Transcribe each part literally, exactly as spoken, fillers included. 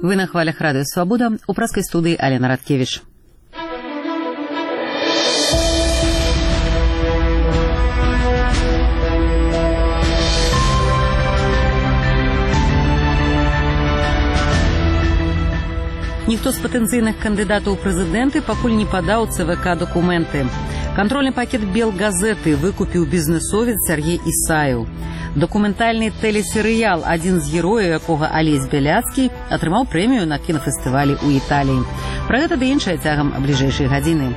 Вы на хвалях Радио Свобода, у праской студии Алена Радкевич. Ніхто з патэнцыйных кандыдатаў у прэзідэнты пакуль не падаў ЦВК дакументы. Кантрольны пакет Белгазеты выкупіў бізнесовец Сергей Ісаеў. Дакументальны тэлесерыял «Адзін з герояў», якога Алесь Бяляцкі атрымаў прэмію на кінафестывалі ў Італіі. Пра гэта ды іншае цягам бліжэйшай гадзіны.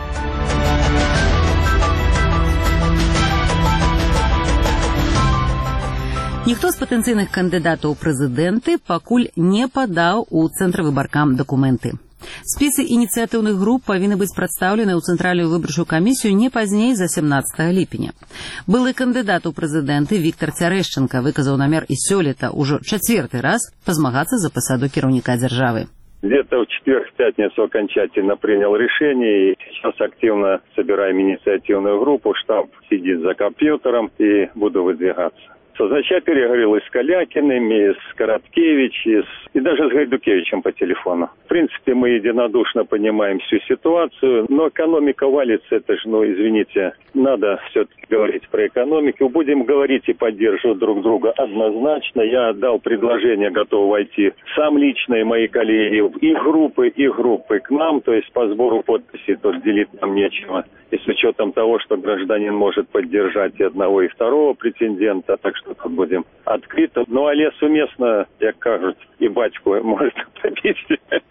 Ніхто з патэнцыйных кандыдатаў у прэзідэнты пакуль не падаў у цэнтр выбаркам дакументы. Спісы ініцыятыўных груп павінны быць прадстаўлены ў цэнтральную выбарчую камісію не пазней за сямнаццатага ліпеня. Былы кандыдат у прэзідэнты Віктор Цярэшчанка выказаў намер і сёлета ўжо чацвёрты раз пазмагацца за пасаду кіраўніка дзяржавы. Где-то в четверг, в пятницу окончательно принял решение, и сейчас активно собираем инициативную группу, штаб сидит за компьютером, и буду выдвигаться. Сознача переговорил и с Калякиным, и с Короткевичем, и даже с Гайдукевичем по телефону. В принципе, мы единодушно понимаем всю ситуацию, но экономика валится, это же, ну, извините, надо все-таки говорить про экономику. Будем говорить и поддерживать друг друга однозначно. Я отдал предложение, готов войти сам лично и мои коллеги, и группы, и группы к нам, то есть по сбору подписей тут делить нам нечего. И с учетом того, что гражданин может поддержать и одного, и второго претендента, так что тут будем открыты. Ну, а лес уместно, як кажуть, и батьку может побить.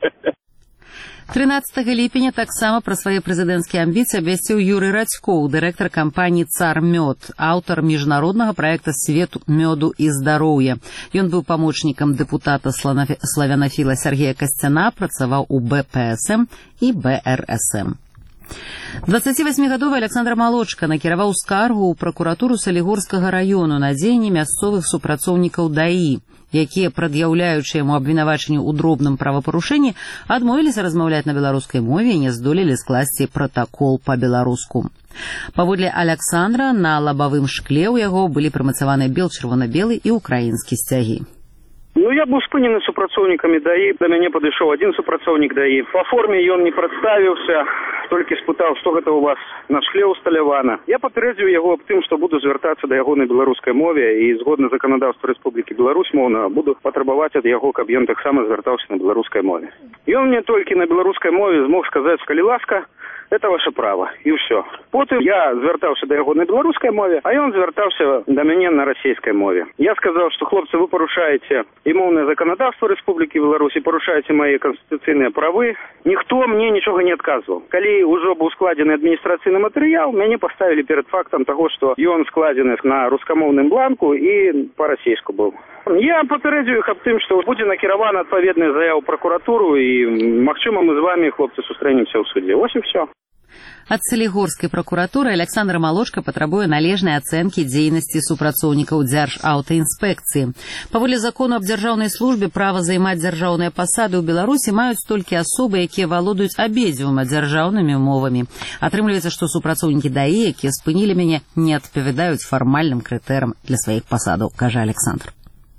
трынаццатага ліпеня таксама пра свае прэзідэнцкія амбіцыі абвясціў Юрый Радзькоў, дырэктар кампаніі «Цар мёд», аўтар міжнароднага праекта «Свет мёду і здароўя». Ён быў памочнікам дэпутата славянафіла Сергея Касцяна, працаваў у Бэ Пэ Эс Эм і Бэ Эр Эс Эм. дваццацівасьмігадовы Александр Малочка накіраваў скаргу ў пракуратуру Салігорскага раёну на дзеянні мясцовых супрацоўнікаў ДАІ, якія, прад'яўляючы яму абвінавачанні ў дробным правапарушэнні, адмовіліся размаўляць на беларускай мове і не здолелі скласці пратакол па-беларуску. Паводле Александра, на лабавым шкле ў яго былі прымацаваны бел-чырвона-белы і ўкраінскі сцягі. Ну, я быў спынены супрацоўнікамі ДАІ, да мяне падышоў адзін супрацоўнік ДАІ. Па форме ён не прадставіўся, толькі спытаў, што гэта ў вас на шкле усталявана. Я папярэдзіў яго аб тым, што буду звяртацца да яго на беларускай мове і згодна заканадаўства Рэспублікі Беларусь моўна буду патрабаваць ад яго, каб ён таксама звяртаўся на беларускай мове. Ён мне толькі на беларускай мове змог сказаць, калі ласка, это ваше право, і ўсё. Потым я звяртаўся да яго на беларускай мове, а ён звяртаўся да мяне на расійскай мове. Я сказаў, што хлопцы, вы парушаеце і моўнае заканадаўства Рэспублікі Беларусь, і парушаеце мае канстытуцыйныя правы. Ніхто мне нічога не адказваў. Калі ўжо быў складзены адміністрацыйны матэрыял, мяне паставілі перад фактам таго, што ён складзены на рускамоўным бланку і па-расейску быў. Я папярэдзіў іх аб тым, што будзе накіравана адпаведная заява ў пракуратуру, і, магчыма, мы з вамі, хлопцы, сустрэнемся ў судзе. Вось і ўсё. Ад Салігорскай пракуратуры Александр Малочка патрабуе належнай ацэнкі дзейнасці супрацоўнікаў Дзяржаўтаінспекцыі. Паводле закону аб дзяржаўнай службе права займаць дзяржаўныя пасады ў Беларусі маюць толькі асобы, якія валодаюць абедзвюма дзяржаўнымі мовамі. Атрымліваецца, што супрацоўнікі ДАІ, якія спынілі мяне, не адпавядаюць фармальным крытэрыям для сваіх пасадаў, кажа Александр.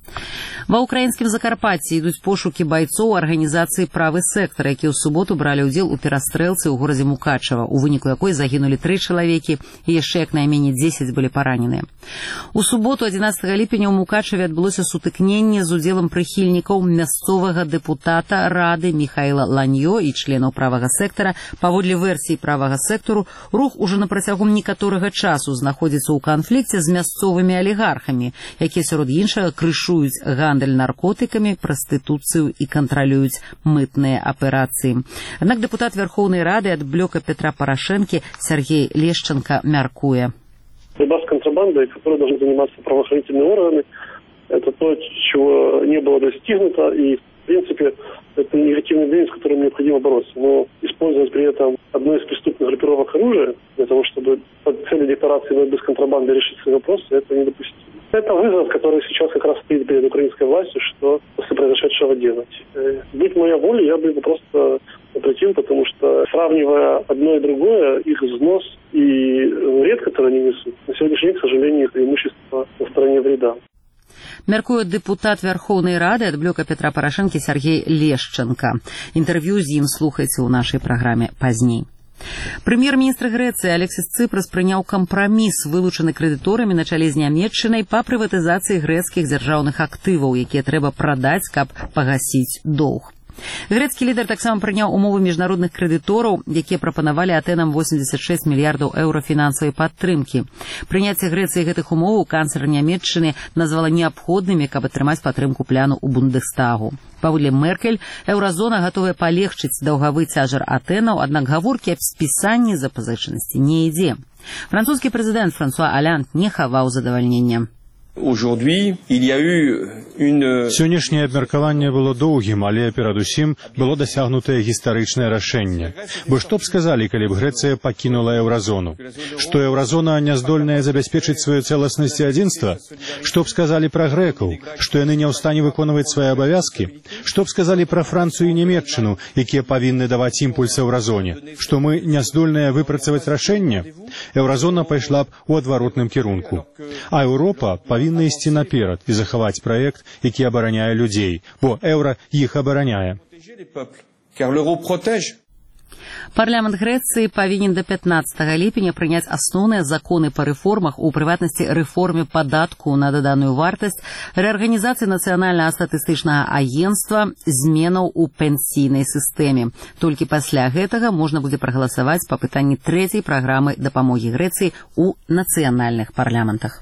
Ва ўкраінскім Закарпатці ідуць пошукі байцоў арганізацыі «Правы сектар», якія ў суботу бралі ўдзел у перастрэлцы ў горадзе Мукачева, у выніку якой загінулі тры чалавекі і яшчэ як найменей дзесяць былі параненыя. У суботу адзінаццатага ліпеня ў Мукачеве адбылося сутыкненне з удзелам прыхільнікаў мясцовага дэпутата Рады Міхаіла Ланьё і членаў правага сектара. Паводле версіі правага сектару, рух ужо на працягу некаторага часу знаходзіцца ў канфлікце з мясцовымі алігархамі, якія сярод іншага крышуюць гандаль наркотыкамі, прастытуцыю і кантралююць мытныя аперацыі. Аднак дэпутат Верховнай Рады ад блока Петра Порошенки Сергей Лешченко мяркуе. Борьба с контрабандой, которой должны заниматься правоохранительные органы, это то, чего не было достигнуто, и, в принципе, это негативный бизнес, с которым необходимо бороться. Но использовать при этом одну из преступных группировок оружия для того, чтобы под целью декларации борьбы с контрабандой решить свои вопросы, это недопустимо. Это вызов, который сейчас как раз стоит перед украинской властью, что после произошедшего делать. Будь моя воля, я бы его просто запретил, потому что, сравнивая одно и другое, их взнос и вред, который они несут, на сегодняшний день, к сожалению, преимущество на стороне вреда. Мяркуе дэпутат Верховнай Рады ад блока Петра Парашэнкі Сергей Лешченко. Інтэрв'ю з ім слухайце ў нашай праграме пазней. Прэм'ер-міністр Грэцыі Алексіс Цыпрас прыняў кампраміс, вылучаны крэдыторамі на чале з Нямецчынай па прыватызацыі грэцкіх дзяржаўных актываў, якія трэба прадаць, каб пагасіць доўг. Грэцкі лідар таксама прыняў умовы міжнародных крэдытораў, якія прапанавалі Атэнам восемьдесят шесть мільярдаў еўра фінансавай падтрымкі. Прыняцце Грэцыі гэтых умоваў канцлер Нямецчыны назвала неабходнымі, каб атрымаць падтрымку пляну ў Бундэстагу. Паводле Меркель, еўразона гатовая палегчыць даўгавы цяжар Атэнаў, аднак гаворкі аб спісанні запазычанасці не ідзе. Французскі прэзідэнт Франсуа Аллянд не хаваў задавальнення. Сённяшняе абмеркаванне было доўгім, але перадусім было дасягнутае гістарычнае рашэнне. Бо што б сказалі, калі б Грэцыя пакінула еўразону? Што еўразона не здольная забяспечыць сваю цэласнасць і адзінства? Што б сказалі пра грэкаў? Што яны не ў стане выконваць свае абавязкі? Што б сказалі пра Францыю і Нямецчыну, якія павінны даваць імпульс еўразоне? Што мы не здольныя выпрацаваць рашэнне? Еўразона пайшла б у адваротным кірунку. А Еўропа павінна ісці наперад і захаваць праект, які абараняе людзей, бо еўра іх абараняе. Парламент Грэцыі павінен да пятнадцатага ліпеня прыняць асноўныя законы па рэформах, у прыватнасці рэформе падатку на даданую вартасць, рэарганізацыі нацыянальнага статыстычнага агенцтва, зменаў у пенсійнай сістэме. Толькі пасля гэтага можна будзе прагаласаваць па пытанні трэцяй праграмы дапамогі Грэцыі ў нацыянальных парламентах.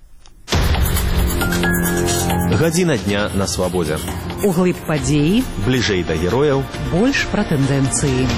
Гадзіна дня на свабодзе. Углыб падзеі, бліжэй да герояў, больш пра тэндэнцыі.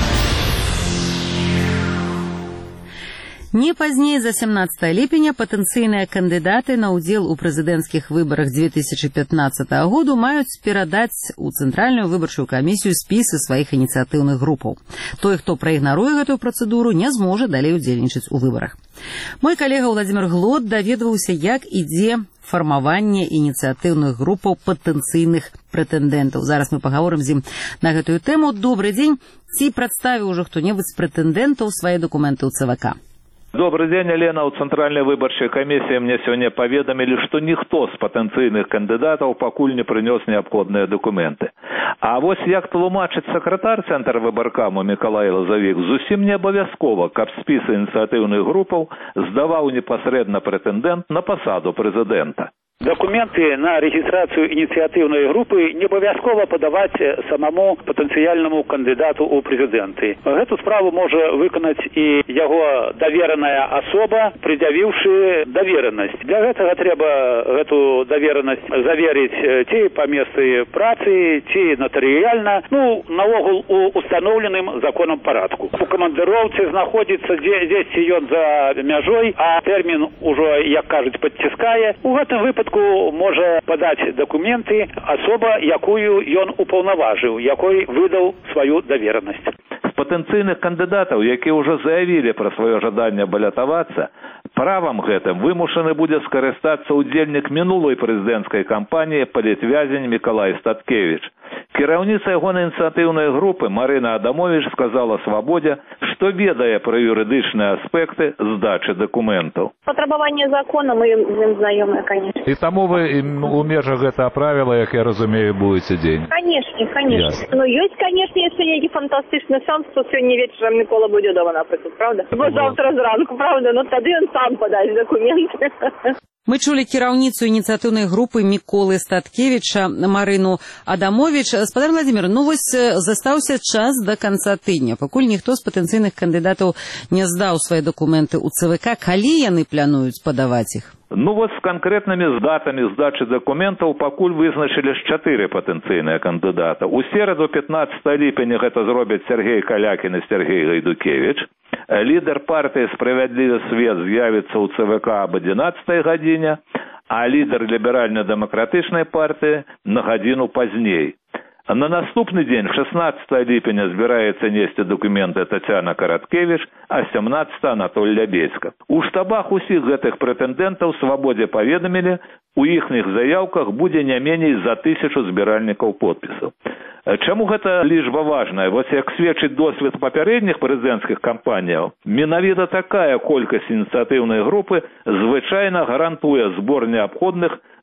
Не пазней за сямнадцатага ліпеня патэнцыйныя кандыдаты на ўдзел у прэзідэнцкіх выбарах две тысячи пятнадцатага году маюць перадаць у Цэнтральную выбарчую камісію спісы сваіх ініцыятыўных групаў. Той, хто праігнаруе гэтую працэдуру, не зможа далей удзельнічаць у выбарах. Мой калега Владзімір Глод даведваўся, як ідзе фармаванне ініцыятыўных групаў патэнцыйных прэтэндэнтаў. Зараз мы пагаворым з ім на гэтую тэму. Добрый дзень. Ці прадставіў ужо хто-небудзь з прэтэндэнтаў свае дакументы ў ЦВК? Добрый день, Елена. У Центральной выборчей комиссии мне сегодня поведомили, что никто с потенційных кандидатов пакуль не принес необходные документы. А вот як тлумачить секретарь Центра выборкаму Миколай Лозовик, зусім не обов'язково, каб списи ініціативних групов здавав непосредственно претендент на посаду президента. Документы на регистрацию инициативной группы не обовязково подавать самому потенциальному кандидату у президенты. Эту справу может выполнить и его доверенная особа, предъявившая доверенность. Для этого треба эту доверенность заверить те по месту працы, те нотариально, ну, наогул у установленным законом порядку. У командировцы находится здесь ее за мяжой, а термин уже, як кажуть, подтискає. У этом выпадку може подати документи особа, якою ён уповноважив, якой видав свою довіреність. З потенційних кандидатів, які вже заявили про своє жадання балотуватися, правом гэтым вымушаны будзе скарыстацца удзельнік мінулай прэзідэнцкай кампаніі палітвязень Миколай Статкевич. Кіраўніца ягонай ініцыятыўнай групы Марина Адамович сказала «Свабодзе», што ведае пра юрыдычныя аспекты здачы дакументаў. Патрабаванне закона мы ім знаёмыя, конечно. І таму вы у межах гэтага правіла, як я разумею, будете дзень? Конечно, конечно. Но ёсць, конечно, если нейкі фантастычны шанс, то сёння вечарам Микола будзе дома, напрыклад, правда? Бо заўтра зранку, правда? Но тады ён сам падаць дакументы. Мы чулі кіраўніцу ініцыятыўнай групы Міколы Статкевіча Марыну Адамович. Спадар Владзімір, ну вось застаўся час да канца тыдня. Пакуль ніхто з патэнцыйных кандыдатаў не здаў свае дакументы ў ЦВК, калі яны плануюць падаваць іх? Ну вот с конкретными датами сдачи документов пакуль вызначились четыре потенційные кандидата. У середу пятнадцатого ліпеня это зробят Сергей Калякин и Сергей Гайдукевич. Лидер партии «Справедливый свет» з'явится у ЦВК об одиннадцатой године, а лидер либерально-демократичной партии на годину поздней. На наступный день, шестнадцатого ліпеня, збираецца несці документы Татьяна Караткевич, а сямнадцатого Анатолий Лябедько. У штабах усіх гэтых прэтэндэнтаў Свабодзе паведамілі, у іхніх заяўках будзе не меней за тысячу збіральнікаў подпісаў. Чаму гэта лічба важная? Вось як сведчыць досвед папярэдніх прэзідэнцкіх кампаніяў, менавіта такая колькасць ініцыятыўнай групы звычайна гарантуе збор неабходных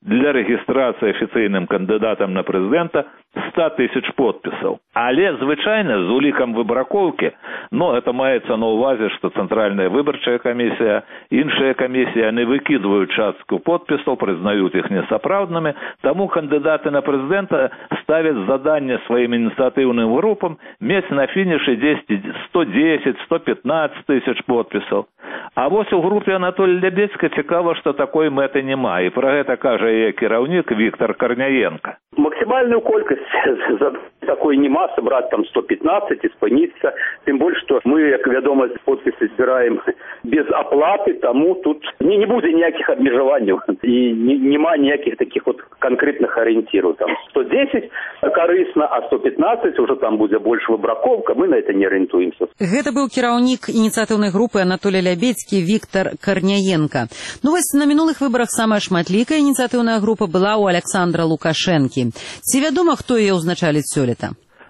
для рэгістрацыі афіцыйным кандыдатам на прэзідэнта сто тысяч подпісаў. Але звычайна з улікам выбракоўкі, ну, гэта маецца на ўвазе, што Цэнтральная выбарчая камісія, іншыя камісіі, яны выкідваюць частку подпісаў, прызнаюць іх несапраўднымі, таму кандыдаты на прэзідэнта ставяць заданне сваім ініцыятыўным групам мець на фінішы сто дзесяць - сто пятнаццаць тысяч подпісаў. А вось у групе Анатолія Лябедзька цікава, што такой мэты няма, і пра гэта кажа яе кіраўнік Віктор Карняенко. Максимальную колькость такой нема, собрать там сто пятнадцать и спыниться. Тем более, что мы, как вядома, подписи собираем без оплаты, тому тут не, не будет никаких обмежеваний и не, нема никаких таких вот конкретных ориентиров. Там сто десять корыстно, а сто пятнадцать уже там будет больше выбраковка, мы на это не ориентуемся. Это был кіраўнік ініцыятыўнай групы Анатолий Лябедзькі Віктор Карняенко. Ну вось на мінулых выбарах самая шматлікая ініцыятыўная група была у Александра Лукашэнкі. Ці вядома, хто яе ўзначаліць сёлета?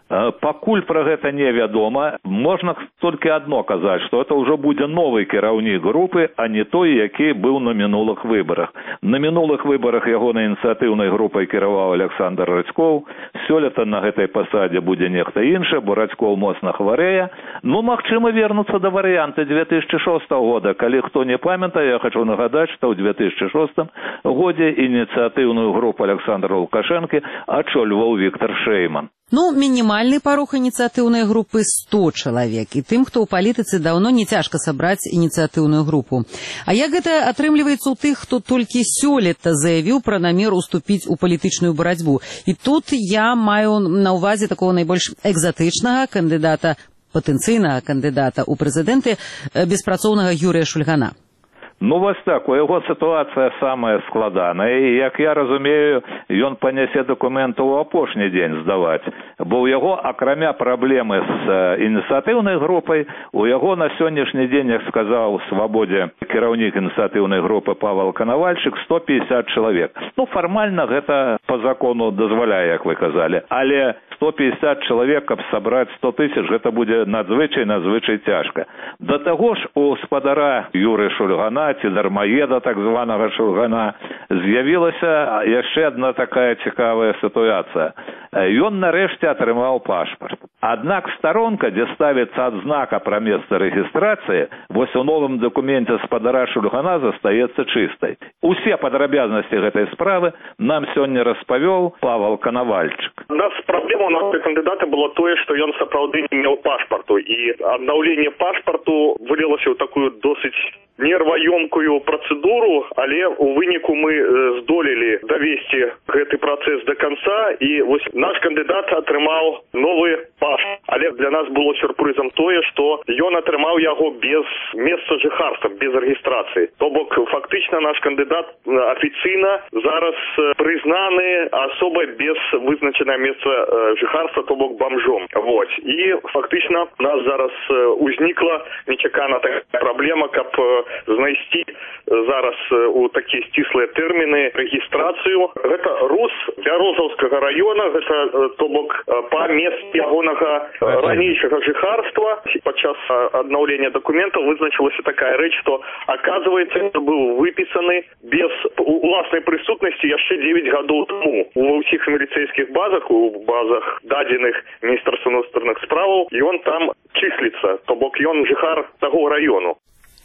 Пакуль пра гэта не вядома, можна толькі адно казаць, што это ўжо будзе новы кіраўнік групы, а не той, які быў на мінулых выбарах. На мінулых выбарах ягонай ініцыятыўнай групай кіраваў Александр Радзькоў, сёлета на гэтай пасадзе будзе нехта іншы, бо Радзькоў моцна хварэе. Ну, магчыма, вернуцца да варыянта две тысячи шостого года. Калі хто не памятае, я хочу нагадаць, што ў две тысячи шостым годзе ініцыятыўную групу Александра Лукашэнкі ачольваў Віктор Шэйман. Ну, мінімальны парог ініцыятыўнай групы сто чалавек, і тым, хто ў палітыцы даўно не цяжка сабраць ініцыятыўную групу. А як гэта атрымліваецца ў тых, хто толькі сёлета заявіў пра намер уступіць у палітычную барацьбу? І тут я маю на ўвазе такого найбольш экзатычнага кандыдата, патэнцыйнага кандыдата ў прэзідэнты, беспрацоўнага Юрыя Шульгана. Ну, вось так, у яго сітуацыя самая складаная, і, як я разумею, ён панясе дакументы ў апошні дзень здаваць, бо ў яго, акрамя праблемы з ініцыятыўнай групай, у яго на сённяшні дзень, як сказаў у Свабодзе кіраўнік ініцыятыўнай групы Павел Канавальчык, сто пятьдесят чалавек. Ну, фармальна гэта по закону дазваляе, як вы казалі, але сто пятьдесят чалавек, каб сабраць сто тысяч, гэта будзе надзвычай, надзвычай цяжка. Да таго ж, у спадара Юры Шульгана, ці дармаеда так званага Шульгана, з'явілася яшчэ адна такая цікавая сітуацыя. Ён нарэшце атрымаў пашпарт. Аднак старонка, дзе ставіцца адзнака пра месца рэгістрацыі, вось у новым дакуменце спадара Шульгана застаецца чыстай. Усе падрабязнасці гэтай справы нам сёння распавёў Павел Канавальчык. У нас праблема у нас кандыдата было тое, што ён сапраўды не меў пашпарту, і аднаўленне пашпарту вылілася ў такую досыць нерваёмкую працэдуру, але у выніку мы здолелі давесці гэты працэс до конца, і вось наш кандыдат атрымаў новы пашпарт. Але для нас было сюрпрызам тое, што ён атрымаў яго без месца жыхарства, без рэгістрацыі. То бок фактычна наш кандыдат афіцыйна зараз прызнаны асобай без вызначанага месца жыхарства, то бок бомжом. Вот. І фактычна у нас зараз узнікла нечакана такая праблема, каб знайсці зараз у такія сціслыя тэрміны рэгістрацыю. Гэта РУС Бярозаўскага района, гэта то бок па месцы ягонага ранейшага жыхарства. Падчас аднаўлення дакументаў вызначылася такая рэч, што аказваецца, што быў выпісаны без уласнай прысутнасці яшчэ дзевяць гадоў таму. У ўсіх міліцэйскіх базах, у базах дадзеных Міністэрства унутраных справаў, ён там чысліцца, то бок ён жыхар таго раёну.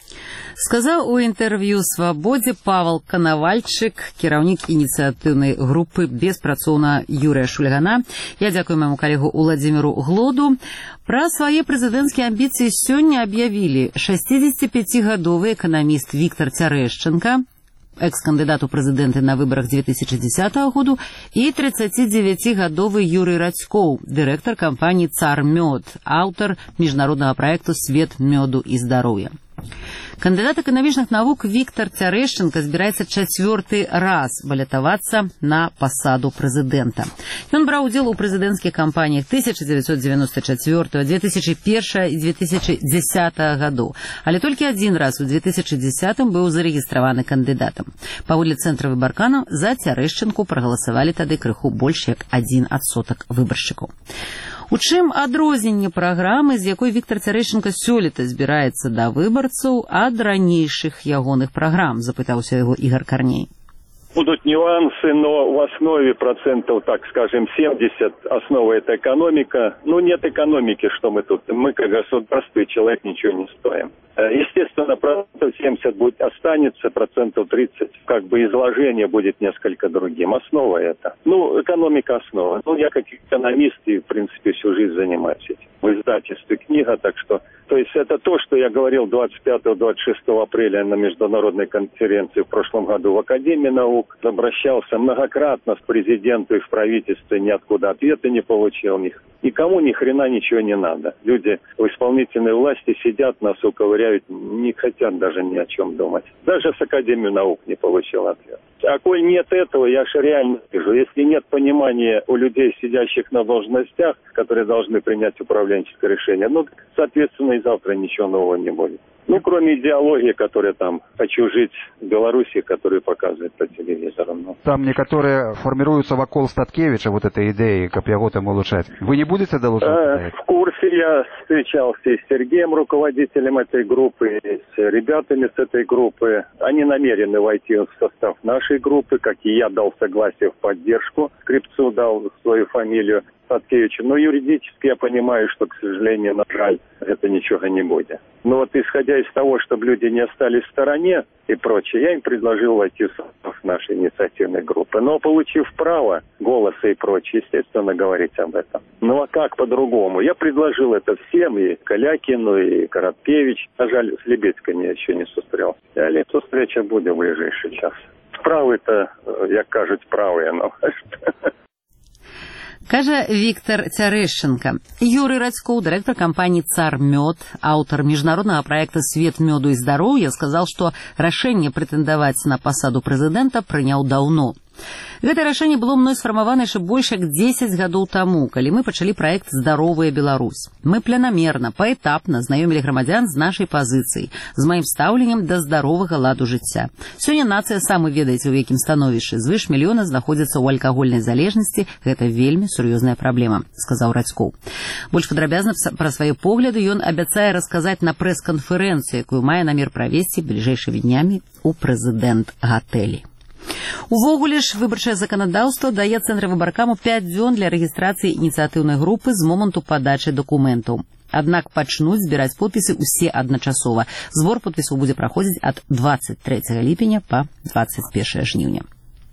Сказаў у інтэрв'ю «Свабодзе» Павел Канавальчык, кіраўнік ініцыятыўнай групы беспрацоўнага Юрыя Шульгана. Я дзякую майму калегу Уладзіміру Глоду. Пра свае прэзідэнцкія амбіцыі сёння аб'явілі шэсцідзесяціпяцігадовы эканаміст Віктор Цярэшчанка, экс-кандыдат у прэзідэнты на выбарах две тысячи десятого году, і тридцатидевятигадовы Юрый Радзькоў, дырэктар кампаніі «Цар-мёд», аўтар міжнароднага праекту «Свет мёду і здароўя». Кандыдат эканамічных навук Віктор Цярэшчанка збіраецца чацвёрты раз балятавацца на пасаду прэзідэнта. Ён браў удзел у прэзідэнцкіх кампаніях тысяча дзевяцьсот девяносто четвёртого, две тысячи первого і две тысячи десятого гадоў, але толькі адзін раз у две тысячи десятым быў зарэгістраваны кандыдатам. Паводле цэнтра выбарканаў за Цярэшчанку прагаласавалі тады крыху больш як адзін адсотак выбаршчыкаў. У чым адрозненне праграмы, з якой Віктор Цярэшчанка сёлета збіраецца да выбарцаў, ад ранейшых ягоных праграм, запытаўся яго Ігар Карней. Будут нюансы, но в основе процентов, так скажем, семьдесят, основа это экономика. Ну, нет экономики, что мы тут, мы как государство и человек ничего не стоим. Естественно, процентов семьдесят будет, останется, процентов тридцать, как бы изложение будет несколько другим. Основа это. Ну, экономика основа. Ну, я как экономист и, в принципе, всю жизнь занимаюсь этим. В издательстве книга, так что... То есть это то, что я говорил двадцать пятого — двадцать шестого апреля на международной конференции в прошлом году в Академии наук. Обращался многократно с президентом и в правительстве, ниоткуда ответа не получил них. Никому ни хрена ничего не надо. Люди в исполнительной власти сидят, нас уковыряют, не хотят даже ни о чем думать. Даже с Академией наук не получил ответ. А коль нет этого, я же реально вижу, если нет понимания у людей, сидящих на должностях, которые должны принять управленческое решение, ну, соответственно, и завтра ничего нового не будет. Ну, кроме идеологии, которая там «хочу жить в Беларуси», которую показывают по телевизору. Ну. Там некоторые формируются вокруг Статкевича, вот этой идеи, как его там улучшать. Вы не будете должны? А, в курсе я встречался и с Сергеем, руководителем этой группы, и с ребятами с этой группы. Они намерены войти в состав нашей группы, как и я дал согласие в поддержку. Скрипцу дал свою фамилию Статкевича. Но юридически я понимаю, что, к сожалению, на жаль, это ничего не будет. Но вот исходя из того, чтобы люди не остались в стороне и прочее, я им предложил войти в состав нашей инициативной группы. Но получив право голоса и прочее, естественно, говорить об этом. Ну а как по-другому? Я предложил это всем, и Калякину, и Короткевич. А жаль, с Лебедькой я еще не сустрел. Але то встреча буде в ближайший час. Справи-то, як кажуть, праві, ну. Каже Віктор Цярэшченка. Юрий Радзькоў, директор компании «Цар Мед», автор международного проекта «Свет меду и здоровья», сказал, что решение претендовать на посаду президента принял давно. Гэта рашэнне было мной сфармавана яшчэ больш як дзесяць гадоў таму, калі мы пачалі праект «Здаровая Беларусь». Мы планамерна, паэтапна знаёмілі грамадзян з нашай пазіцыяй, з маім стаўленнем да здаровага ладу жыцця. Сёння нацыя, самі ведаеце, у якім становішчы, звыш мільёна знаходзіцца ў алкагольнай залежнасці. Гэта вельмі сур'ёзная праблема, сказаў Радзькоў. Больш падрабязна пра свае погляды ён абяцае расказаць на прэс-канферэнцыі, якую мае намер правесці бліжэйшымі днямі ў прэзідэнт-гатэлі. Увогуле ж выбарчае заканадаўства дае Цэнтрвыбаркаму пяць дзён для рэгістрацыі ініцыятыўнай групы з моманту падачы дакументаў. Аднак пачнуць збіраць подпісы ўсе адначасова. Збор подпісаў будзе праходзіць ад двадцать третьего ліпеня па двадцать первое жніўня.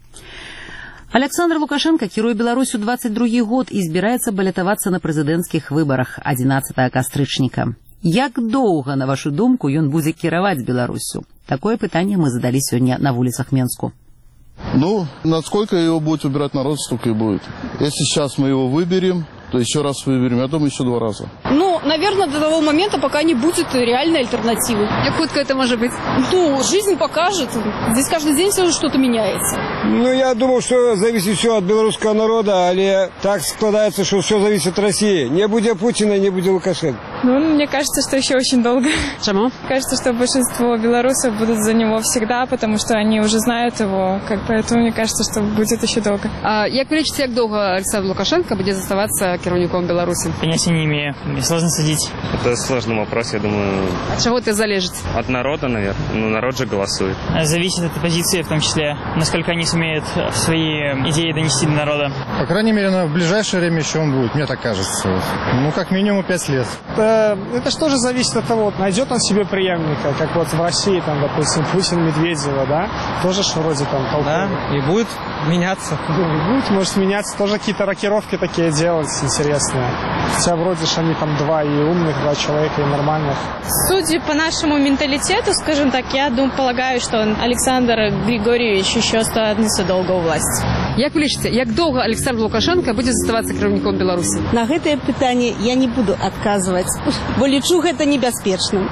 Александр Лукашенко кіруе Беларусю двадцать другі год і збіраецца балятавацца на прэзідэнцкіх выбарах адзінаццатага кастрычніка. Як доўга, на вашу думку, ён будзе кіраваць Беларусю? Такое пытанне мы задалі сёння на вуліцах Менску. Ну, насколько его будет выбирать народ, столько и будет. Если сейчас мы его выберем, то еще раз выберем, я думаю, еще два раза. Ну, наверное, до того момента, пока не будет реальной альтернативы. Как худко это может быть? Ну, жизнь покажет. Здесь каждый день все что-то меняется. Ну, я думаю, что зависит все от белорусского народа, але так складывается, что все зависит от России. Не будет Путина, не будет Лукашенко. Ну, мне кажется, что еще очень долго. Почему? Кажется, что большинство белорусов будут за него всегда, потому что они уже знают его. Как, поэтому мне кажется, что будет еще долго. А як ви лічите, як довго Олександр Лукашенко буде заставатися керівником Беларуси? Понятия не имею. Мне сложно судить. Это сложный вопрос, я думаю. От чего это залежит? От народа, наверное. Ну, народ же голосует. Зависит от оппозиции, в том числе, насколько они сумеют свои идеи донести до народа. По крайней мере, в ближайшее время еще он будет, мне так кажется. Ну, как минимум пять лет. Это что же зависит от того, найдет он себе преемника, как вот в России, там, допустим, Путин, Медведева, да? Тоже ж вроде там толковый. Да, и будет меняться. Ну, и будет, может, меняться. Тоже какие-то рокировки такие делать интересные. Хотя вроде же они там два и умных, два человека и нормальных. Судя по нашему менталитету, скажем так, я думаю, полагаю, что Александр Григорьевич еще останется долго у власти. Як ви лічите, як довго Олександр Лукашенко буде заставатися керівником Білорусі? На гэтае пытанне я не буду адказваць, бо лічу гэта небяспечным.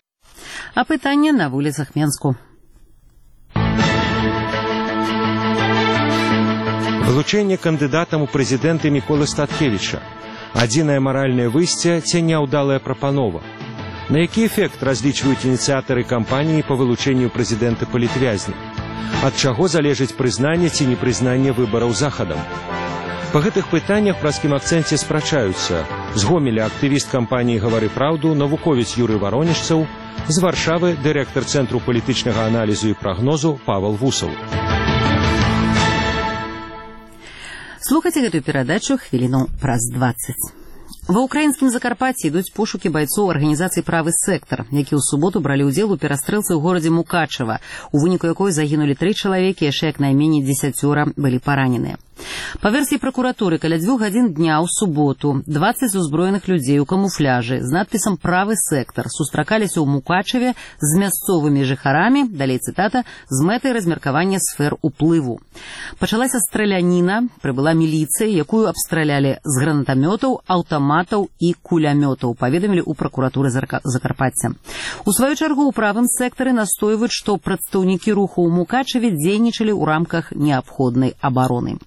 А пытанне на вуліцах Менску. Вылучэнне кандыдатам у прэзідэнты Міколы Статкевіча. Адзінае маральнае выйсце ці няўдалая прапанова. На які эфект разлічваюць ініцыятары кампаніі па вылучэнню прэзідэнта палітвязня? Ад чаго залежыць прызнанне ці непрызнанне выбараў захадам? Па гэтых пытаннях праскім акцэнце спрачаюцца. З Гомеля актывіст кампаніі «Гавары праўду», навуковец Юрый Варонежцаў, з Варшавы дырэктар Цэнтру палітычнага аналізу і прагнозу Павел Вусаў. Слухайте гэтую перадачу хвіліну праз двадцать. Ва ўкраінскім Закарпатці ідуць пошукі байцоў арганізацыі «Правы сектар», які ў суботу бралі ўдзел у перастрэлцы ў горадзе Мукачева, у выніку якой загінулі тры чалавекі, яшчэ як найменей дзесяцёра былі параненыя. Па версіі пракуратуры, каля дзвюх гадзін дня ў суботу дваццаць узброеных людзей у камуфляжы з надпісам «Правы сектар» сустракаліся ў Мукачеве з мясцовымі жыхарамі, далей цытата, з мэтай размеркавання сфер уплыву. Пачалася страляніна, прыбыла міліцыя, якую абстралялі з гранатамётаў, аўтаматаў і кулямётаў, паведамілі ў пракуратуры Закарпацця. У сваю чаргу ў правым сектары настойваюць, што прадстаўнікі руху ў Мукачеве дзейнічалі ў рамках неабходнай абароны.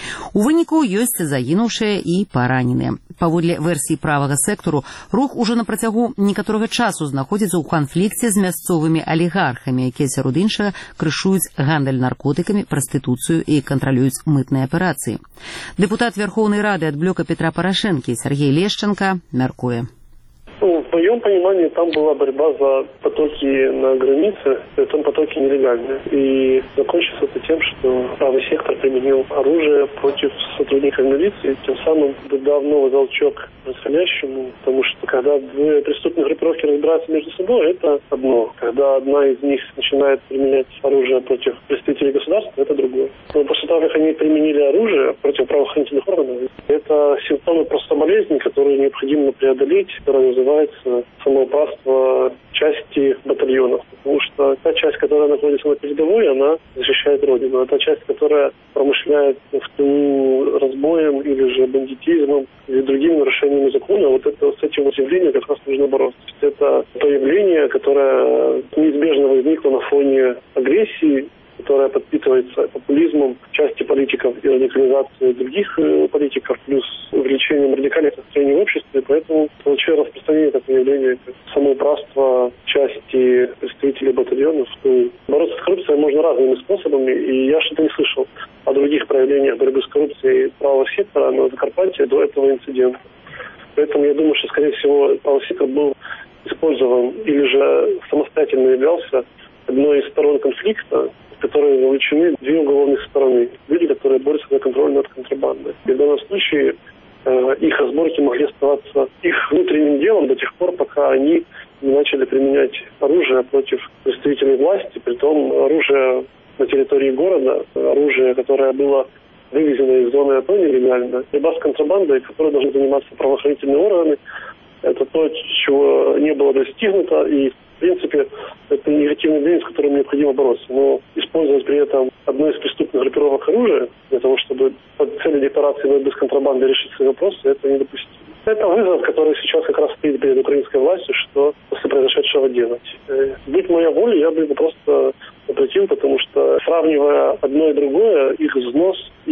У выніку ёсць загінуўшыя і параненыя. Паводле версіі правага сектару, рух ужо на працягу некаторага часу знаходзіцца ў канфлікце з мясцовымі алігархамі, якія сярод іншага крышуюць гандаль наркотыкамі, прастытуцыю і кантралююць мытныя аперацыі. Дэпутат Верховнай Рады ад блока Петра Порошенки Сергей Лешченко мяркуе. Ну, в моем понимании, там была борьба за потоки на границе, и там потоки нелегальные. И закончилось это тем, что правый сектор применил оружие против сотрудников милиции, тем самым дав новый толчок происходящему, потому что когда две преступные группировки разбираются между собой, это одно. Когда одна из них начинает применять оружие против представителей государства, это другое. Но после того, как они применили оружие против правоохранительных органов, это симптомы просто болезни, которые необходимо преодолеть, которая называется самоуправство части батальонов. Потому что та часть, которая находится на передовой, она защищает Родину. А та часть, которая промышляет в тылу разбоем или же бандитизмом или другими нарушениями закона, вот это, с этим явлением как раз нужно бороться. Это то явление, которое неизбежно возникло на фоне агрессии, которая подпитывается популизмом части политиков и радикализацией других э, политиков, плюс увеличением радикальных настроений в обществе. Поэтому получилось распространение такого явления, как самоуправство части представителей батальонов. Бороться с коррупцией можно разными способами, и я что-то не слышал о других проявлениях борьбы с коррупцией правого сектора на Закарпатье до этого инцидента. Поэтому я думаю, что, скорее всего, правый сектор был использован или же самостоятельно являлся одной из сторон конфликта, в которые вовлечены две уголовных стороны. Люди, которые борются за контроль над контрабандой. И в данном случае э, их разборки могли оставаться их внутренним делом до тех пор, пока они не начали применять оружие против представителей власти, притом оружие на территории города, оружие, которое было вывезено из зоны АТО нелегально, борьба с контрабандой, которой должны заниматься правоохранительные органы. Это то, чего не было достигнуто, и в принципе, это негативный движение, с которым необходимо бороться. Но использовать при этом одно из преступных группировок оружия для того, чтобы под целью декларации борьбы с контрабандой решить свои вопросы, это недопустимо. Это вызов, который сейчас как раз стоит перед украинской властью, что после произошедшего делать. Будь моя воля, я бы его просто запретил, потому что, сравнивая одно и другое, их взнос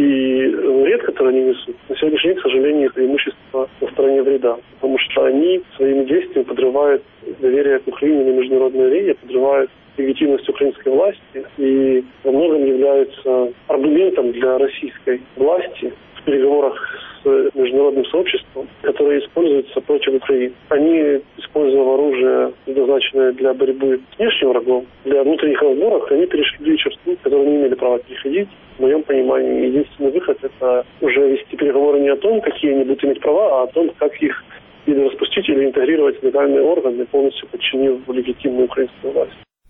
и вред, который они несут, на сегодняшний день, к сожалению, преимущество на стороне вреда. Потому что они своими действиями подрывают доверие к Украине на международной арене, подрывают легитимность украинской власти и во многом являются аргументом для российской власти в переговорах с международным сообществом, которое используется против Украины. Они, используя оружие, предназначенное для борьбы с внешним врагом, для внутренних разборок, они перешли черту, которую не имели права переходить. В моем понимании, единственный выход – это уже вести переговоры не о том, какие они будут иметь права, а о том, как их или распустить, или интегрировать в легальные органы, полностью подчинив легитимную украинскую власть.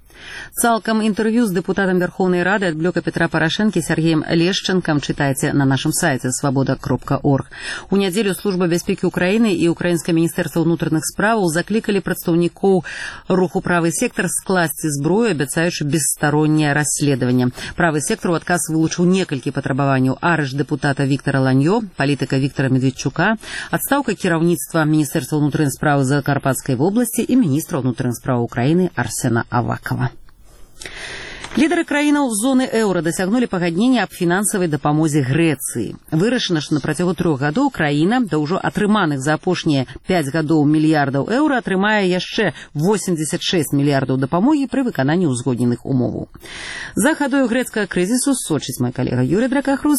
Цалкам інтэрв'ю з дэпутатам Верховнай Рады ад блока Петра Порошенки Сергеем Лешченкам чытайце на нашым сайце свабода кропка орг. У нядзелю Служба бяспекі Украіны і Украінскае міністэрства ўнутраных справаў заклікалі прадстаўнікоў руху «Правы сектар» скласці зброю, абяцаючы бесстаронняе расследаванне. Правы сектар у адказ вылучыў некалькі патрабаванняў: арышт дэпутата Віктара Ланьё, палітыка Віктара Медведчука, адстаўка кіраўніцтва Міністэрства ўнутраных справаў Закарпатскай вобласці і міністра ўнутраных справаў Украіны Арсена Авакова. Лідары краінаў зоны еўра дасягнулі пагаднення аб фінансавай дапамозе Грэцыі. Вырашана, што на працягу трох гадоў краіна да ўжо атрыманых за апошнія пяць гадоў мільярдаў еўра атрымае яшчэ восемьдесят шесть мільярдаў дапамогі пры выкананні ўзгодненых умоваў. За хадою грэцкага крызісу сочыць мой калега Юрий Дракахруст.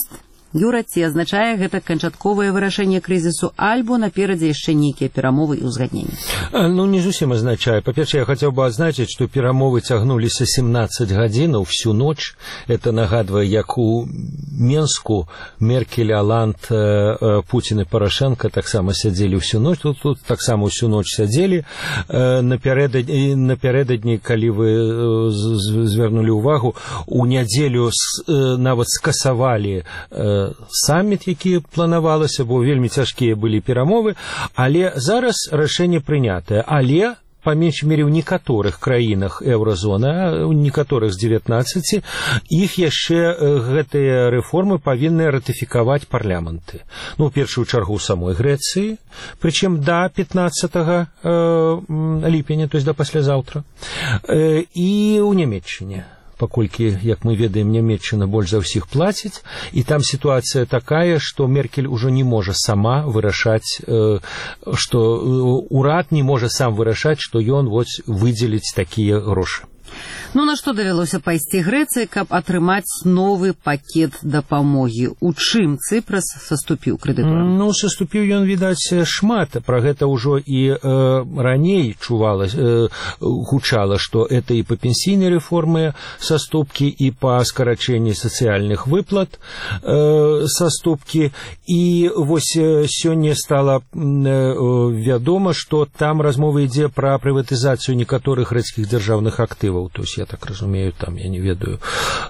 Юра, ці азначае гэта канчатковае вырашэнне крызісу, альбо наперадзе яшчэ нейкія перамовы і ўзгадненні? Ну, не зусім азначае. Па-першае, я хацеў бы адзначыць, што перамовы цягнуліся семнаццаць гадзінаў всю ноч. Это нагадвае, як у Менску Меркель, Оланд, Путін і Парашенко таксама сядзелі всю ноч. Тут, тут таксама всю ноч сядзелі. Напярэдадні, напярэдадні, калі вы звярнулі ўвагу, у нядзелю нават скасавалі саміт, які планавалася, бо вельмі цяжкія былі перамовы, але зараз рашэнне прынятае. Але, па меншай мере, у некаторых краінах еўразоны, у некаторых з дзевятнаццаці, іх яшчэ гэтыя рэформы павінны ратыфікаваць парламенты. Ну, у першую чаргу у самой Грэцыі, прычым да пятнаццатага ліпеня, то есть да паслязаўтра, і ў Нямецчыне. Паколькі, як мы ведаем, Нямецчына больш за ўсіх плаціць, і там сітуацыя такая, што Меркель ужо не можа сама вырашаць, што ўрад не можа сам вырашаць, што ён вось выдзеліць такія грошы. Ну, на што давялося пайсці Грэцыі, каб атрымаць новы пакет дапамогі? У чым Цыпрас саступіў крэдыторам? Ну, саступіў ён, відаць, шмат. Пра гэта ўжо і э, раней чувалось, э, гучала, што это і па пенсійнай рэформе саступкі, і па скарачэнні сацыяльных выплат э, саступкі. І вось сёння стала э, вядома, што там размова ідзе пра прыватызацыю некаторых грэцкіх дзяржаўных актываў. То есть, я так разумею, там, я не ведаю,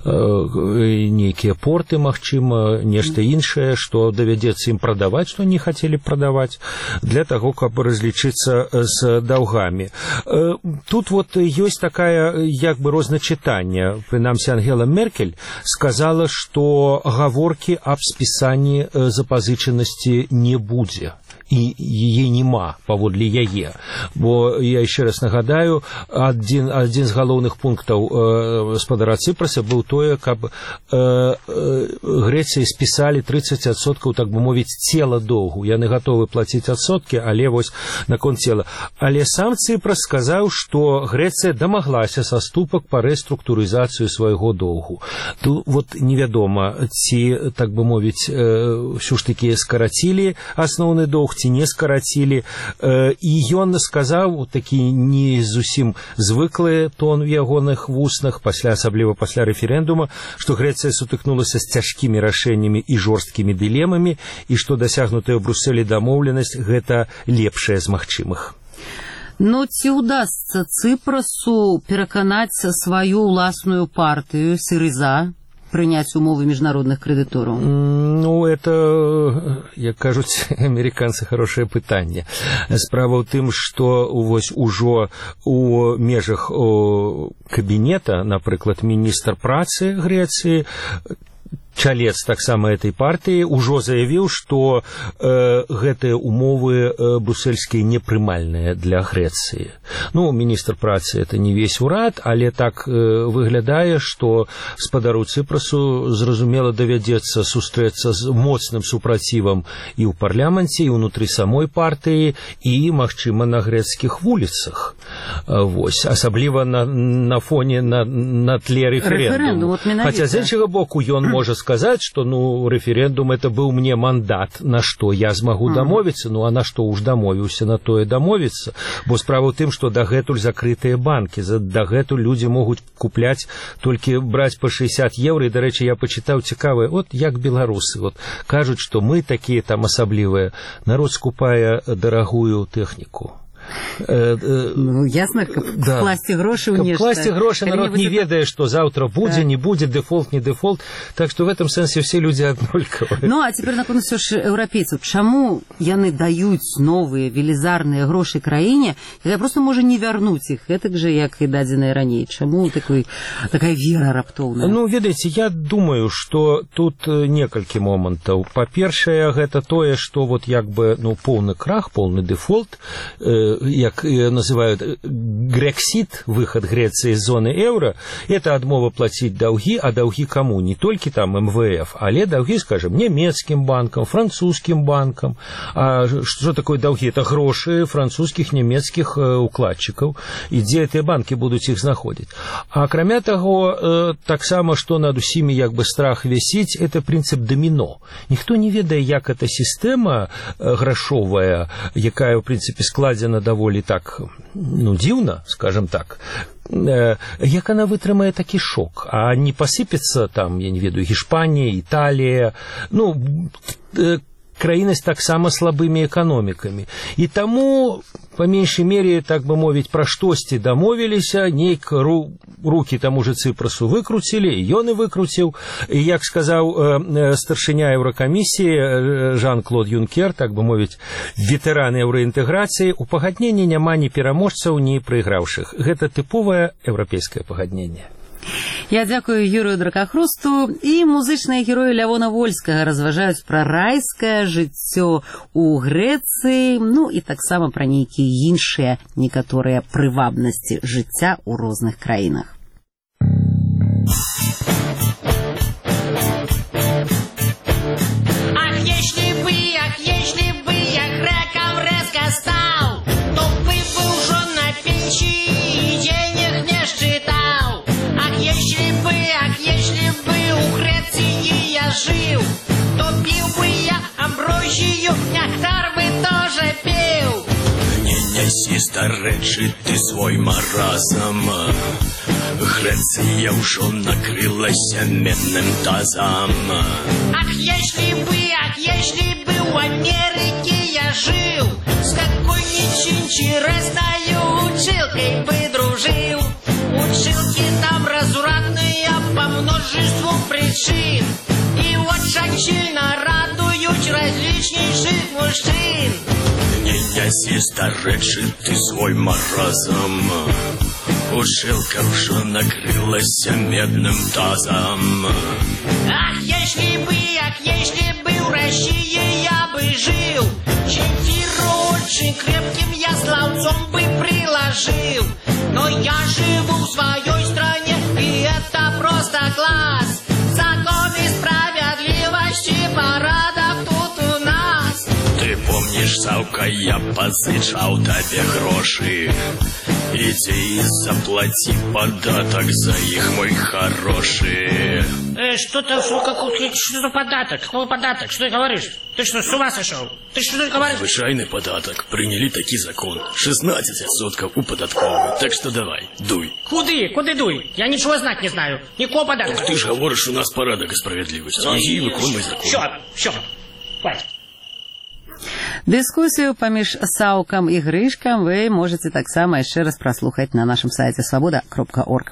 нейкія порты, магчыма, нешта іншае, што давядзецца ім прадаваць, што не хацелі прадаваць, для таго, каб разлічыцца з даўгамі. Тут вот ёсць такая, як бы, розначытанне. Прынамсі, Ангела Меркель сказала, што гаворкі аб спісанні запазычанасці не будзе. І яе нема паводле яе. Бо, я яшчэ раз нагадаю, адзін, адзін з галоўных пунктаў э, спадара Цыпраса быў тое, каб э, э, Грэцыі спісалі трыццаць адсоткаў, так бы мовіць, цела доўгу. Яны гатовы плаціць адсоткі, але вось наконт цела. Але сам Цыпрас сказаў, што Грэцыя дамаглася саступак па рэструктурызацыю свайго доўгу. Тут вот невядома, ці, так бы мовіць, э, ўсё ж такі скарацілі асноўны доўг, ці не скарацілі. І ён сказаў, такі не зусім звыклы тон в ягоных вуснах, пасля, асабліва пасля рэферэндума, што Грэцыя сутыкнулася з цяжкімі рашэннямі і жорсткімі дылемамі, і што дасягнутая ў Брусэлі дамоўленасць гэта лепшая з магчымых. Но ці ўдасца Цыпрасу пераканаць сваю ўласную партыю СΥРИЗА прыняць умовы міжнародных крэдытораў? Ну, это, як кажуць амерыканцы, хорошае пытанне. Справа ў тым, што вось ужо у межах кабінета, напрыклад, міністр працы Грэцыі, чалец таксама этой партыі ўжо заявіў, што э, гэтыя умовы э, брусельскія непрымальныя для Грэцыі. Ну, міністр працы это не весь урад, але так э, выглядае, што спадару Цыпрасу зразумела давядзецца сустрэцца з моцным супрацівам і ў парламенце, і ўнутры самой партыі, і, магчыма, на грэцкіх вуліцах. Вось, асабліва на, на фоне, на, на тле рэферэндуму. Хаця, з іншага боку, ён можа сказать, что, ну, референдум это был мне мандат, на что я смогу домовиться, ну, а на что уж домовился, на то и домовиться. Бо справа в том, что дагэтуль закрытые банки, дагэтуль люди могут куплять, только брать по шестьдесят евро, и, до речи, я почитал цікавое, вот, як белорусы, вот, кажут, что мы такие там особливые, народ скупая дорогую технику. Ну, ясно, каб да. класці грошы ў нешта. Класці грошы, народ не ведае, што заўтра будзе, да. не будзе, дэфолт, не дэфолт. Так што в этом сэнсе все людзі аднолькавыя. Ну, а цяпер, наконт ўсё ж еўрапейцаў, чаму яны даюць новыя велізарныя грошы краіне, якая проста можа не вярнуць іх, гэтак жа, як і дадзеныя раней. Чаму такой, такая вера раптоўная? Ну, ведаеце, я думаю, што тут некалькі момантаў. Па-першае, гэта тое, што вот як бы, ну, поўны крах, поўны дэфолт, э, как называют, Грексит, выход Греции из зоны евро, это отмова платить долги, а долги кому? Не только там эм вэ эф, але долги, скажем, немецким банкам, французским банкам. А что такое долги? Это гроши французских, немецких укладчиков. И где эти банки будут их находить? А кроме того, так само, что над усими как бы страх висить, это принцип домино. Никто не ведает, как эта система грошовая, якая, в принципе, складена доволі так, ну, дивно, скажем так, як она вытрымае такі шок, а не посыпется там, я не ведаю, Гішпанія, Італія, ну, краіны з таксама слабымі эканомікамі. І таму, па меншай мере, так бы мовіць, пра штосьці дамовіліся, нейк ру, рукі таму же Цыпрасу выкруцілі, і ён і выкруціў. І, як сказаў э, старшыня Еўракамісіі Жан-Клод Юнкер, так бы мовіць, ветэран еўраінтэграцыі, у пагадненні няма ні пераможцаў, ні прайграўшых. Гэта тыповае еўрапейскае пагадненне. Я дзякую Юрію Дракахрусту, і музычныя героі Лявона Вольскага разважаюць пра райскае жыццё ў Грэцыі, ну і таксама пра нейкія іншыя некаторыя прывабнасці жыцця ў розных краінах. Ах, если бы, ах, если бы я греком резко стал, то бы был уже на пенсии и денег не считал. Ах, если бы, ах, если бы у Греции я жил, то пил бы я амброзию, нектар бы тоже пил. Не неси, старечи, ты свой маразм. Греция уже накрылась медным тазом. Ах, если бы, ах, если бы в Америке я жил, с какой-нибудь интересной училкой бы дружил. Училки там развратные по множеству причин, и очень сильно радуют различнейших мужчин. Не неси, старечи, ты свой маразм. Училка уже накрылась медным тазом. Ах, если бы, ах, если бы в России я бы жил, четверо очень крепким я словцом бы приложил. Но я живу в своей стране, и это просто класс. Закон и справедливости, порядок тут у нас. Ты помнишь, Савка, я позычал тебе гроши. Иди и заплати податок за их, мой хороший. Э, что-то, что, какой, что за податок? Какой податок? Что ты говоришь? Ты что, с ума сошел? Ты что ты говоришь? Звычайный податок. Приняли таки закон. шестнадцать процентов у податковой. Так что давай, дуй. Куды? Куды дуй? Я ничего знать не знаю. Никакого податка. Ты же говоришь, у нас порядок и справедливость. Иди и выконывай закон. Все, все, хватит. Дыскусію паміж Саўкам і Грышкам вы можете таксама яшчэ раз праслухаць на нашым сайце свабода кропка орг.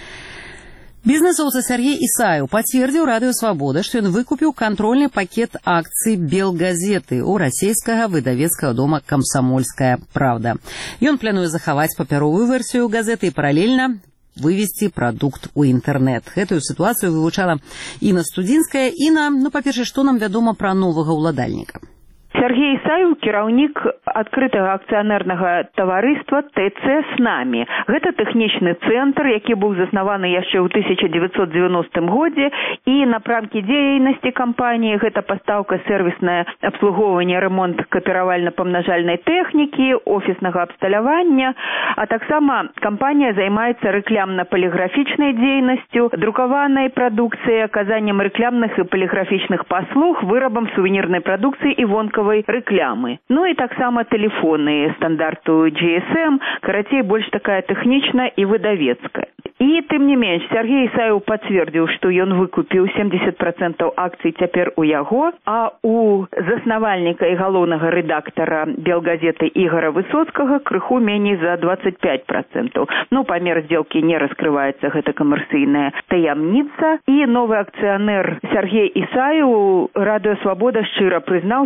Бізнесоўца Сергей Ісаеў пацвердзіў радыё «Свабода», што ён выкупіў кантрольны пакет акцый «Белгазеты» у расійскага выдавецкага дома «Камсамольская правда». Ён плануе захаваць папяровую версію газеты і паралельна вывесці прадукт у інтэрнэт. Гэтую сітуацыю вывучала Інна Студзінская. Інна, ну, па-першае, што нам вядома пра новага ўладальніка? Сергей Ісаеў, кіраўнік адкрытага акцыянернага таварыства тэ цэ «С намі». Гэта тэхнічны цэнтр, які быў заснаваны яшчэ ў тысяча дзевяцьсот дзевяностым годзе, і напрамкі дзейнасці кампаніі гэта пастаўка, сервіснае абслугоўванне, ремонт капіравальна-памнажальнай тэхнікі, офіснага абсталявання, а таксама кампанія займаецца рэклямна-паліграфічнай дзейнасцю, друкаванай прадукцыяй, аказаннем рэклямных і паліграфічных паслуг, вырабам сувенірнай прадукцыі і вонкавай рэклямы. Ну і таксама тэлефоны стандарту джи эс эм, карацей, больш такая тэхнічная і выдавецкая. І, тым не менш, Сергей Ісаеў пацвердзіў, што ён выкупіў семьдесят процентов акцый цяпер у яго, а у заснавальніка і галоўнага рэдактара «Белгазеты» Ігора Высоцкага крыху меней за двадцать пять процентов. Ну, памер сделкі не раскрываецца, гэта камерцыйная таямніца. І новы акцыянер Сергей Ісаеў радыё «Свабода» шчыра прызнаўся, што ў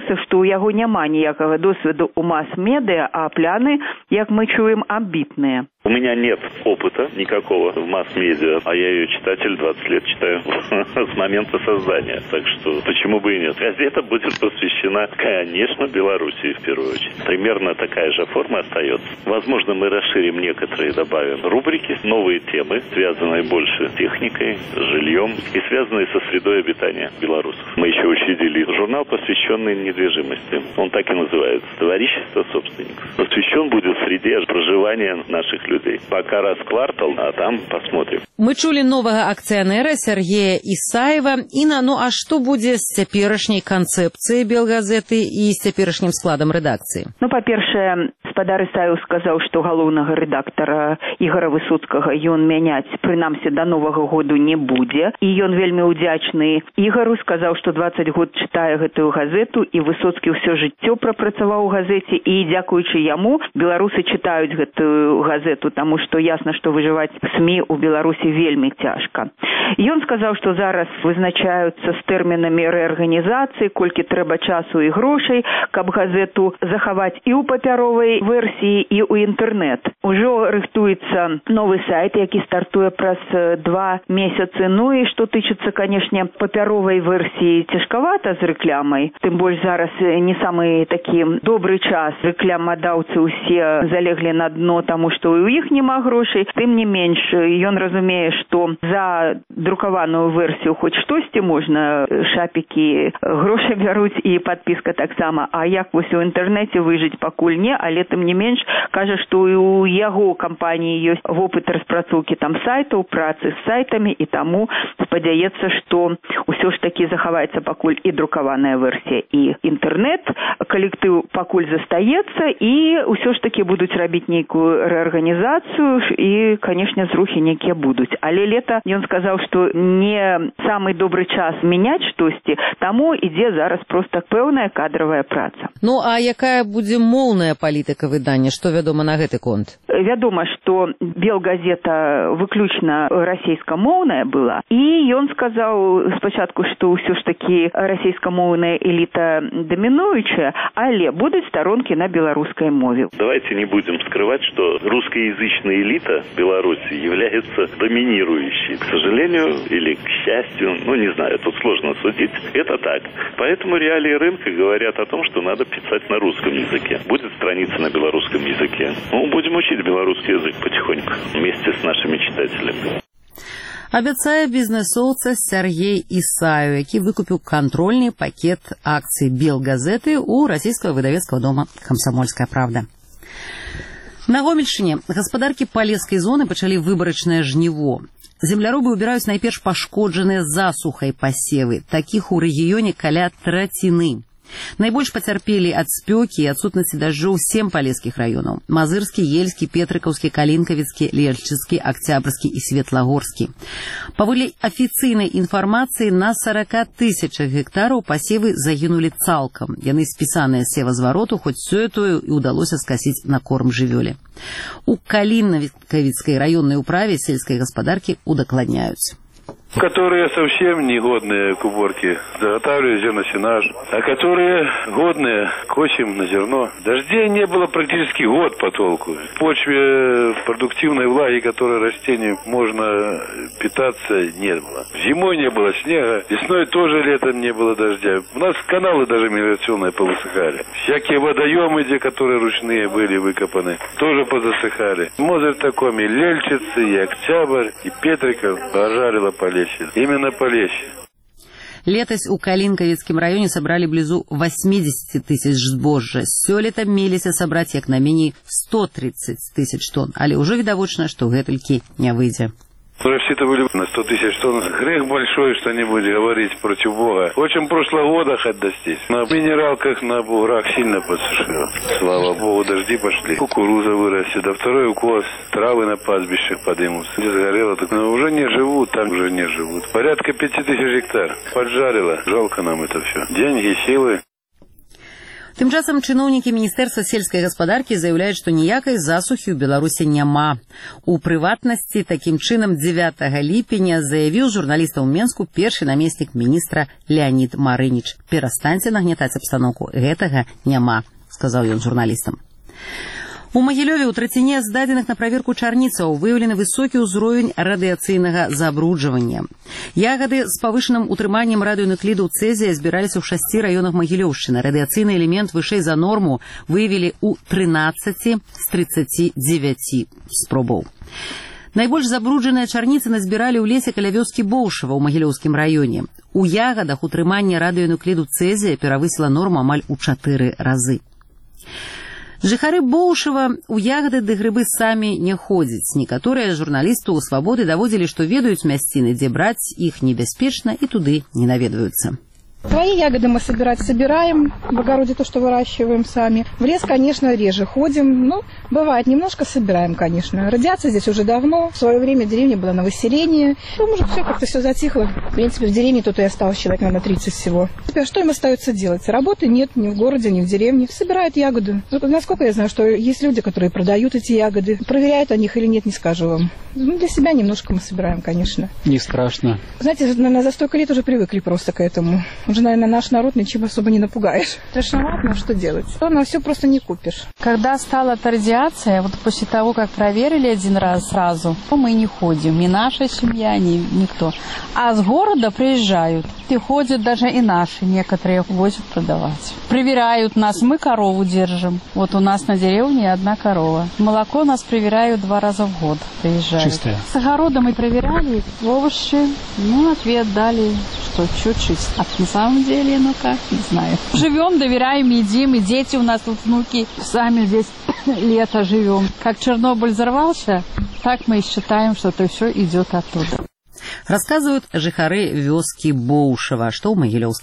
у яго няма ніякага досведу ў мас-медыа, а пляны, як мы чуем, амбітныя. У меня нет опыта никакого в масс-медиа, а я ее читатель двадцать лет читаю с момента создания. Так что почему бы и нет. Газета будет посвящена, конечно, Белоруссии в первую очередь. Примерно такая же форма остается. Возможно, мы расширим некоторые, добавим рубрики, новые темы, связанные больше с техникой, с жильем и связанные со средой обитания белорусов. Мы еще учредили журнал, посвященный недвижимости. Он так и называется «Товарищество собственников». Посвящен будет среде проживания наших людей. Пока раз квартал, а там посмотрим. Мы чули нового акционера Сергея Исаева. Инна, ну а что будет с цяперашняй концепцией Белгазеты и с цяперашнім складом редакции? Ну, по-перше, гаспадар Исаев сказал, что галоўнага редактора Игора Высоцкага ён мяняць, прынамсі, до Нового года не будзе. И ён вельмі удзячны Игору, сказал, что двадцать год читае гэтую газету, и Высоцкі ўсё жыццё прапрацаваў у газете, и дзякуючы яму беларусы читаюць гэтую газету, потому что ясно, что выживать в СМИ у Беларуси вельми тяжко. И он сказал, что зараз вызначаются с терминами реорганизации, кольки трэба часу и грошей, каб газету заховать и у папяровой версии, и у интернет. Уже рыхтуется новый сайт, який стартуе праз два месяцы. Ну и что тычется, конечно, папяровой версии, тяжковато с рекламой. Тем больше зараз не самый таки добрый час. Рекламодавцы усе залегли на дно, тому что у іх нема грошей. Тым не менш, ён разумее, што за друкаваную версію хоць штосьці можна, шапікі грошы бяруць і падпіска таксама, а як вось у інтэрнэце выжыць пакуль не, але тым не менш кажа, што і у яго кампаніі ёсць вопыт распрацоўкі там сайтаў, працы з сайтамі, і таму спадзяецца, што ўсё ж такі захаваецца пакуль і друкаваная версія, і інтэрнэт, калектыў пакуль застаецца, і ўсё ж такі будуць рабіць нейкую рэарганізацыю, і, конечно, зрухі некія будуць. Але лета ён сказаў, што не самы добры час мяняць штосьці, таму ідзе зараз проста пэўная кадравая праца. Ну, а якая будзе моўная палітыка выдання? Што вядома на гэты конт? Вядома, што Белгазета выключна расійскамоўная была, і ён сказаў спачатку, што ўсё ж такі расійскамоўная эліта дамінуючая, але будуць старонкі на беларускай мове. Давайте не будем скрывать, что русскоязычная элита Беларуси является доминирующей. К сожалению или к счастью, ну не знаю, тут сложно судить, это так. Поэтому реалии рынка говорят о том, что надо писать на русском языке. Будет страница на белорусском языке. Ну, будем учить белорусский язык потихоньку вместе с нашими читателями. Абяцае бізнесоўца Сергей Исаев, які выкупіў кантрольны пакет акцый Белгазеты у расійскага выдавецкага дома «Комсомольская правда». На Гомельшчыне гаспадаркі палескай зоны пачалі выбарачнае жніво. Земляробы убіраюць найперш пашкоджаныя засухай пасевы. Такіх у рэгіёне каля траціны. Найбольш пацярпелі ад спёкі і адсутнасці дажджоў сем палескіх раёнаў: Мазырскі, Ельскі, Петрыкаўскі, Калінкавіцкі, Лельчыцкі, Акцябрскі і Светлагорскі. Паводле афіцыйнай інфармацыі, на сорок тысячах гектараў пасевы загінулі цалкам. Яны спісаныя з севазвароту, хоць сёе-тое і ўдалося скасіць на корм жывёле. У Калінкавіцкай раённай управе сельскай гаспадаркі удакладняюць. Которые совсем негодные к уборке, заготавливают зерносенаж, а которые годные косим на зерно. Дождей не было практически год по толку. В почве продуктивной влаги, которой растению можно питаться, не было. Зимой не было снега, весной тоже летом не было дождя. У нас каналы даже мелиорационные повысыхали. Всякие водоемы, где которые ручные были выкопаны, тоже позасыхали. Мозырь такой, и Лельчицы, и Октябрь, и Петриков пожарило поле. Именно Полесье. Летась у Калінкавіцкім раёне сабралі блізу восемьдесят тысяч збожжа. Сёлета меліся сабраць як на меней сто тридцать тысяч тонн, але ўжо відавочна, што гэтулькі не выйдзе. Рассчитаны были на сто тысяч тонн. Грех большой что-нибудь говорить против Бога. Очень прошлого года хоть достичь. На минералках, на буграх сильно подсушило. Слава Богу, дожди пошли. Кукуруза вырастет, да второй укос. Травы на пастбищах подымутся. Где сгорело, так но уже не живут, там уже не живут. Порядка пяти тысяч гектар. Поджарило. Жалко нам это все. Деньги, силы. Тым часам чыноўнікі міністэрства сельскай гаспадаркі заяўляюць, што ніякай засухі ў Беларусі няма. У прыватнасці, такім чынам дзевятага ліпеня заявіў журналістам у Менску першы намеснік міністра Леонид Марыніч. Перастаньце нагнятаць абстаноўку, гэтага няма, сказаў ён журналістам. У Магілёве ў траціне здадзеных на праверку чарніцаў выяўлены высокі ўзровень радыяцыйнага забруджвання. Ягады з павышаным утрыманнем радыенуклідаў цэзія збіраліся ў шасці раёнах Магілёўшчыны. Радыяцыйны элемент вышэй за норму выявілі ў трынаццаці з трыццаці дзевяці спробаў. Найбольш забруджаныя чарніцы назбіралі ў лесе каля вёскі Боўшава ў Магілёўскім раёне. У ягадах утрыманне радыенукліду цэзія перавысіла норму амаль у чатыры разы. Жыхары Боўшава у ягады ды грыбы самі не ходзяць. Некаторыя журналісты ў «Свабоды» даводзілі, што ведаюць мясціны, дзе браць іх небяспечна, і туды не наведваюцца. Свои ягоды мы собирать собираем, в огороде то, что выращиваем сами. В лес, конечно, реже ходим, но бывает, немножко собираем, конечно. Радиация здесь уже давно, в свое время деревня была на выселении. Потом уже все как-то все затихло. В принципе, в деревне тут и осталось человек, наверное, тридцать всего. Теперь что им остается делать? Работы нет ни в городе, ни в деревне. Собирают ягоды. Насколько я знаю, что есть люди, которые продают эти ягоды. Проверяют они их или нет, не скажу вам. Ну, для себя немножко мы собираем, конечно. Не страшно. Знаете, наверное, за столько лет уже привыкли просто к этому. Уже, наверное, наш народ ничем особо не напугаешь. Страшновато, но что делать? На все просто не купишь. Когда стала эта радиация, вот после того, как проверили один раз сразу, мы не ходим. Ни наша семья, ни никто. А с города приезжают. И ходят даже и наши некоторые возят продавать. Проверяют нас. Мы корову держим. Вот у нас на деревне одна корова. Молоко нас проверяют два раза в год. Приезжают. Чистое. С огорода мы проверяли овощи. Ну, ответ дали, что чуть чисто. А на самом деле, ну как, не знаю. Живем, доверяем, едим. И дети у нас тут внуки. Сами здесь лето живем. Как Чернобыль взорвался, так мы и считаем, что это все идет оттуда. Рассказывают жыхары вёскі Боўшава, што ў Магілёўскім